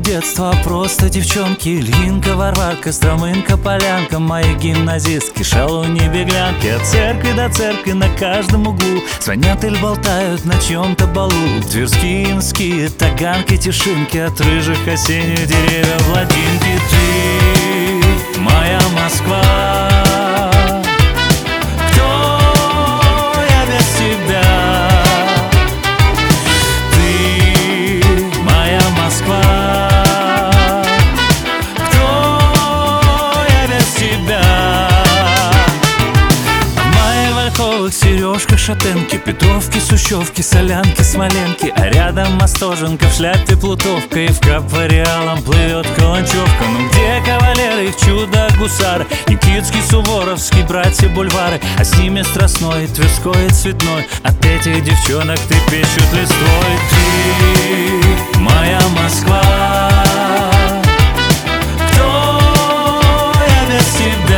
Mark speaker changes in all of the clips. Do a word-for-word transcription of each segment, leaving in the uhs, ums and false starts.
Speaker 1: детства, а просто девчонки. Ильинка, Варварка, Стромынка, Полянка, мои гимназистки, шалуни, беглянки. От церкви до церкви на каждом углу звонят или болтают на чем-то балу. Тверские, инские, таганки, тишинки, от рыжих осенних деревьев ладинки. Ты моя Москва, кто я без тебя? Сережка, шатенки, петровки, сущевки, солянки, смоленки, а рядом Остоженко в шляпе плутовка, и в капореалом плывет каланчевка. Ну где кавалеры, их чудо-гусары, Никитский, Суворовский, братья бульвары, а с ними Страстной, Тверской и Цветной. От этих девчонок ты печут листвой. Ты моя Москва, кто я без тебя?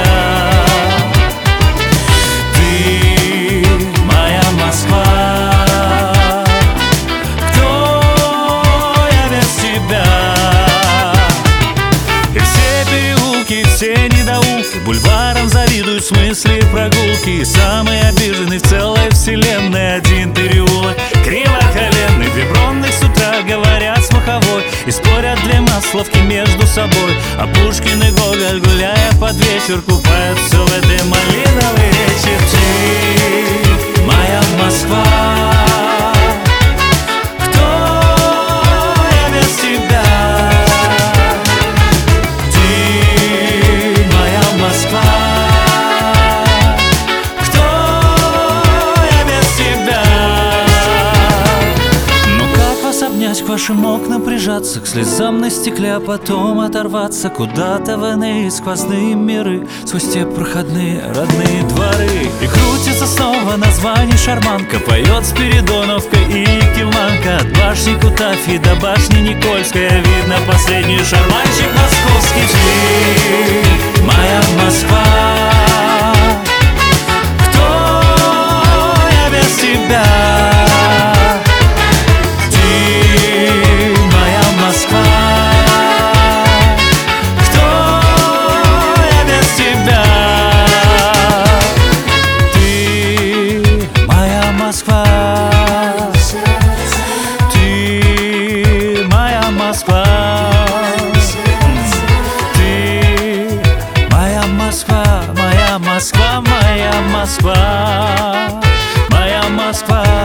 Speaker 1: Все недоумки бульваром завидуют в смысле прогулки. И самый обиженный в целой вселенной один переулок кривоколенный. Две бронных с утра говорят с Маховой и спорят две масловки между собой. А Пушкин и Гоголь, гуляя под вечер, купаются в этой малиновой речи. Ты моя Москва, кто я без тебя? К вашим окнам прижаться, к слезам на стекле, а потом оторваться куда-то в иные сквозные миры, сквозь те проходные родные дворы. И крутится снова название шарманка, поет Спиридоновка и Киванка. От башни Кутафьи до башни Никольская видно последний шарманчик московский. Ты моя Москва, кто я без тебя? Москва, моя Москва, моя Москва.